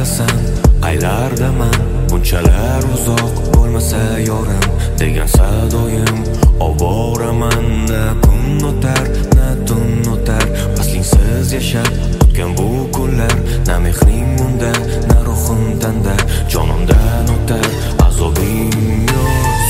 qayerdasan, qaylardaman, bunchalar uzoq bo'lmasa yorim degan sadoyim. Ovoraman, na kun o'tar, na tun o'tar, faslingsiz yashab o'tgan bu kunlar. Na mehring unda, na ruhim tanda, jonimdan o'tar azobing yo'q.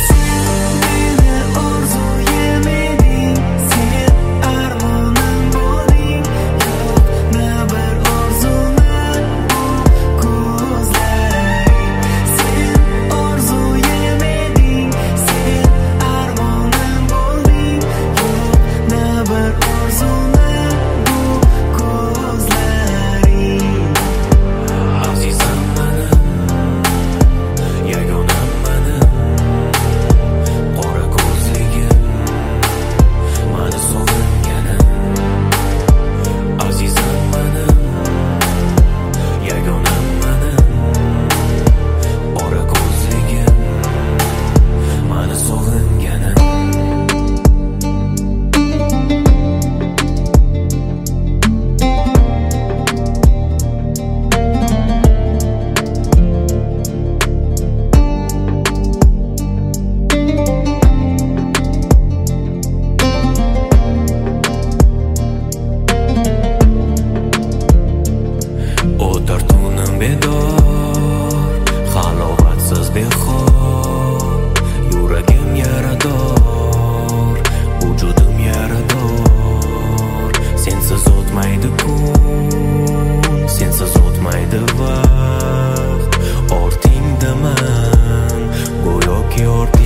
Bedor, halovatsiz behor, yuragim yarador, vujudim yarador. Sensiz o'tmaydi kun, sensiz o'tmaydi vaqt, ortingdaman, go'yoki orting